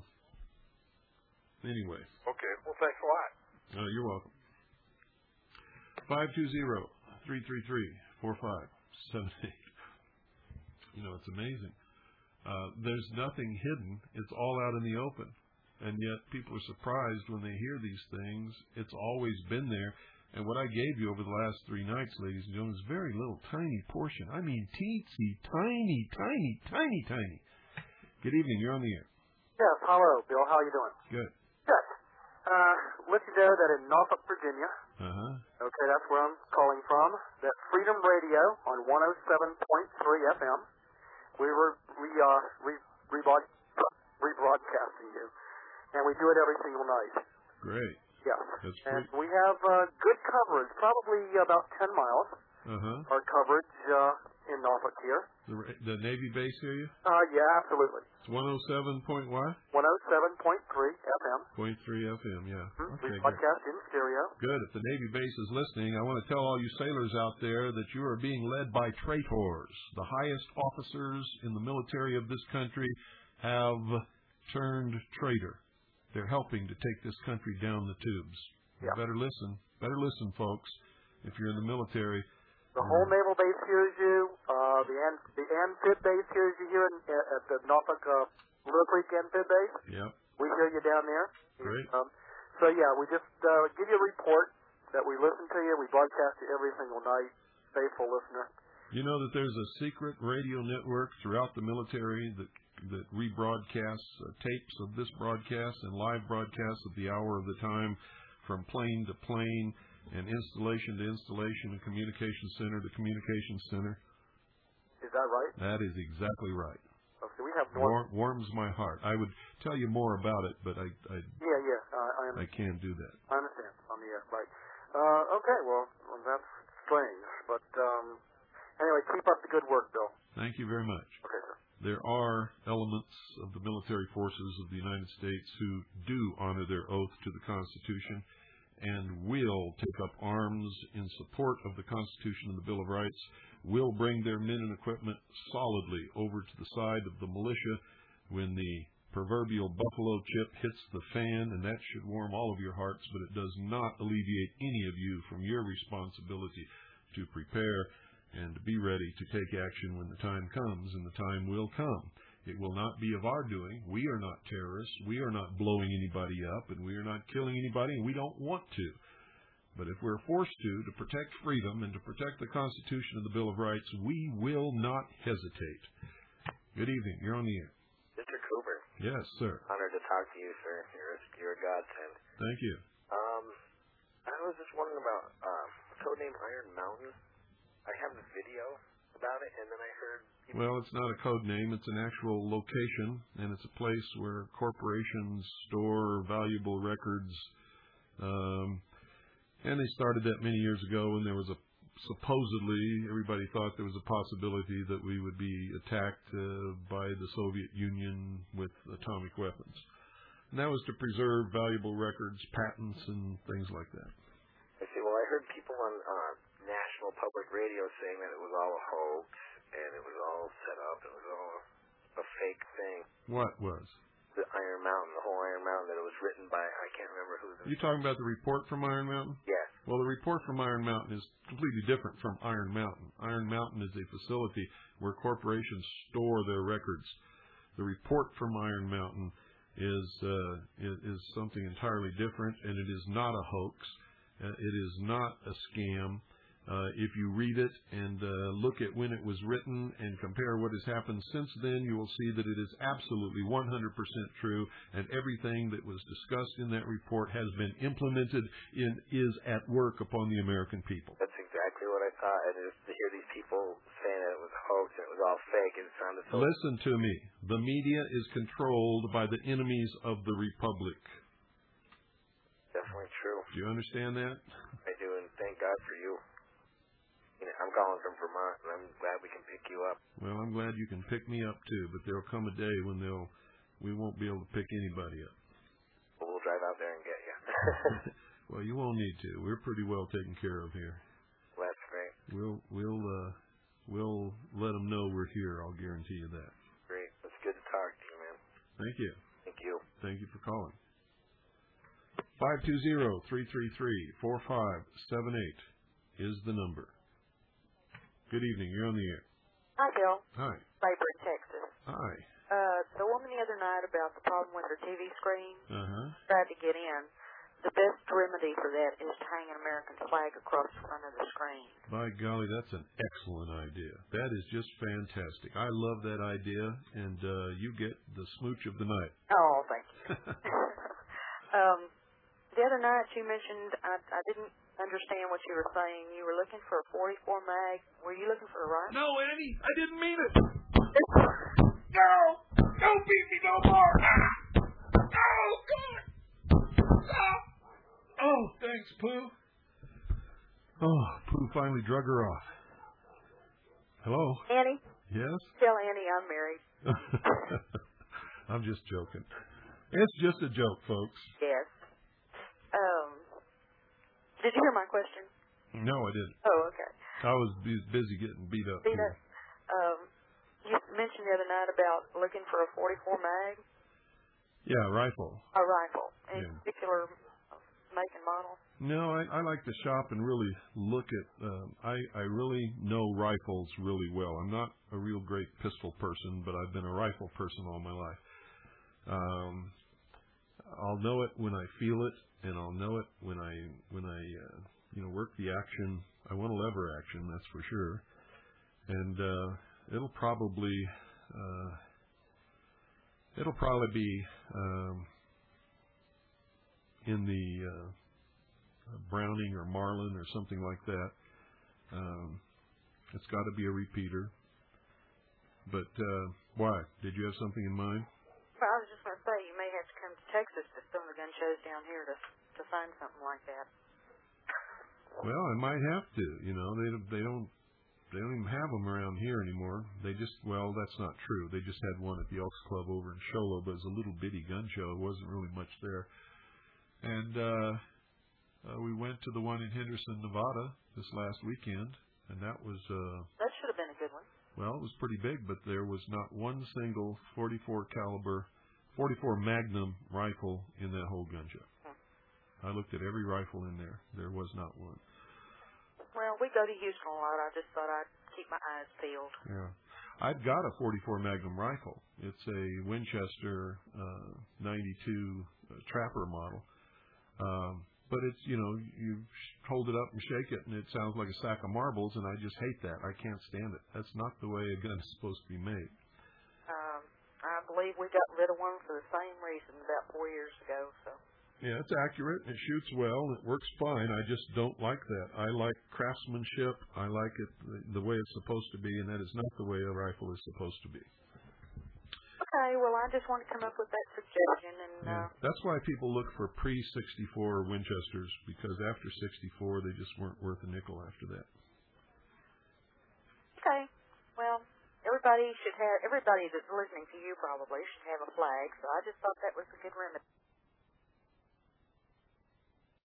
Anyway. Okay. Well, thanks a lot. Uh, you're welcome. Five two zero three three three four five seven eight. You know, it's amazing. Uh, there's nothing hidden. It's all out in the open. And yet people are surprised when they hear these things. It's always been there. And what I gave you over the last three nights, ladies and gentlemen, is a very little tiny portion. I mean, teensy, tiny, tiny, tiny, tiny. Good evening. You're on the air. Yes. Hello, Bill. How are you doing? Good. Good. Uh, let you know that in Norfolk, Virginia, Uh-huh. okay, that's where I'm calling from, that Freedom Radio on one oh seven point three F M, we were re, uh, re, rebroad, rebroadcasting you, and we do it every single night. Great. Yes. That's and free. we have uh, good coverage, probably about ten miles, Uh-huh. our coverage uh, in Norfolk here. The, the Navy base hear you? Uh, yeah, absolutely. It's one oh seven point what? one oh seven point three F M. Point three F M, yeah. Mm-hmm. Okay, we good. broadcast in stereo. Good. If the Navy base is listening, I want to tell all you sailors out there that you are being led by traitors. The highest officers in the military of this country have turned traitor. They're helping to take this country down the tubes. You Yeah. better listen. Better listen, folks, if you're in the military. The whole naval base hears you. Uh, the An- the Amphib base hears you here in, at the Norfolk uh, Little Creek Amphib base. Yep. We hear you down there. Great. Um, so yeah, we just uh, give you a report that we listen to you. We broadcast you every single night. Faithful listener. You know that there's a secret radio network throughout the military that that rebroadcasts uh, tapes of this broadcast and live broadcasts at the hour of the time, from plane to plane, and installation to installation, and communication center to communication center. Is that right? That is exactly right. Okay, we have North. War, warms my heart. I would tell you more about it, but I I, Yeah, yeah. Uh, I, I can't do that. I understand. On the air, right? Uh, okay. Well, well, that's strange, but um, anyway, keep up the good work, Bill. Thank you very much. Okay, sir. There are elements of the military forces of the United States who do honor their oath to the Constitution and will take up arms in support of the Constitution and the Bill of Rights, will bring their men and equipment solidly over to the side of the militia when the proverbial buffalo chip hits the fan, and that should warm all of your hearts, but it does not alleviate any of you from your responsibility to prepare and to be ready to take action when the time comes, and the time will come. It will not be of our doing. We are not terrorists. We are not blowing anybody up, and we are not killing anybody, and we don't want to. But if we're forced to, to protect freedom and to protect the Constitution and the Bill of Rights, we will not hesitate. Good evening. You're on the air. Mister Cooper. Yes, sir. Honored to talk to you, sir. You're a, you're a godsend. Thank you. Um, I was just wondering about uh, codename Iron Mountain. I have a video about it, and then I heard people... Well, it's not a code name. It's an actual location, and it's a place where corporations store valuable records. Um, and they started that many years ago when there was a, supposedly, everybody thought there was a possibility that we would be attacked uh, by the Soviet Union with atomic weapons. And that was to preserve valuable records, patents, and things like that. I see. Well, I heard people on uh, national public radio saying that it was all a hoax and it was all set up. It was all a, a fake thing. What was? The Iron Mountain, the whole Iron Mountain, that it was written by, I can't remember who. The You talking about the report from Iron Mountain? Yes. Well, the report from Iron Mountain is completely different from Iron Mountain. Iron Mountain is a facility where corporations store their records. The report from Iron Mountain is uh, is, is something entirely different, and it is not a hoax. Uh, it is not a scam. Uh, if you read it and uh, look at when it was written and compare what has happened since then, you will see that it is absolutely one hundred percent true, and everything that was discussed in that report has been implemented and is at work upon the American people. That's exactly what I thought, and just to hear these people saying that it was a hoax and it was all fake, it sounded so... Listen to me. The media is controlled by the enemies of the Republic. Definitely true. Do you understand that? I do, and thank God for you. You know, I'm calling from Vermont, and I'm glad we can pick you up. Well, I'm glad you can pick me up too, but there'll come a day when they'll we won't be able to pick anybody up. Well, we'll drive out there and get you. Well, you won't need to. We're pretty well taken care of here. Well, that's great. We'll we'll uh, we'll let them know we're here. I'll guarantee you that. Great. It's good to talk to you, man. Thank you. Thank you. Thank you for calling. Five two zero three three three four five seven eight is the number. Good evening. You're on the air. Hi, Bill. Hi. Viper in Texas. Hi. Uh, the woman the other night about the problem with her T V screen Uh-huh. tried to get in. The best remedy for that is to hang an American flag across the front of the screen. By golly, that's an excellent idea. That is just fantastic. I love that idea, and uh, you get the smooch of the night. Oh, thank you. um, the other night you mentioned, I, I didn't understand what you were saying. You were looking for a forty-four mag. Were you looking for a rifle? No, Eddie, I didn't mean it. No, don't beat me no more. Oh, God. Stop. Oh, thanks, Pooh. Oh, Pooh finally drug her off. Hello? Annie? Yes? Tell Annie I'm married. I'm just joking. It's just a joke, folks. Yes. Um, did you hear my question? No, I didn't. Oh, okay. I was bu- busy getting beat up. Beat here. up. Um, you mentioned the other night about looking for a forty-four mag. Yeah, rifle. A rifle. Any Yeah. particular make and model? No, I, I like to shop and really look at. Um, I I really know rifles really well. I'm not a real great pistol person, but I've been a rifle person all my life. Um, I'll know it when I feel it, and I'll know it when I when I uh, you know work the action. I want a lever action, that's for sure, and uh, it'll probably uh, it'll probably be um, in the uh, Browning or Marlin or something like that. Um, it's got to be a repeater. But uh, why? Did you have something in mind? Well, I was just going to say, you may have to come to Texas to some of the gun shows down here to to find something like that. Well, I might have to. You know, they they don't they don't even have them around here anymore. They just well, that's not true. They just had one at the Elks Club over in Show Low, but it was a little bitty gun show. It wasn't really much there. And uh, uh, we went to the one in Henderson, Nevada, this last weekend, and that was uh, That should have been a good one. well, it was pretty big, but there was not one single forty-four caliber, forty-four Magnum rifle in that whole gun show. Hmm. I looked at every rifle in there. There was not one. Well, we go to Houston a lot. I just thought I'd keep my eyes peeled. Yeah. I've got a forty-four Magnum rifle. It's a Winchester uh, ninety-two uh, Trapper model. Um, but it's, you know, you hold it up and shake it, and it sounds like a sack of marbles, and I just hate that. I can't stand it. That's not the way a gun is supposed to be made. Um, I believe we got rid of one for the same reason about four years ago. So. Yeah, it's accurate. It shoots well. It works fine. I just don't like that. I like craftsmanship. I like it the, the way it's supposed to be, and that is not the way a rifle is supposed to be. Okay, well, I just want to come up with that suggestion. and Yeah. uh, That's why people look for pre sixty-four Winchesters, because after sixty-four, they just weren't worth a nickel after that. Okay, well, everybody should have, everybody that's listening to you probably should have a flag, so I just thought that was a good remedy.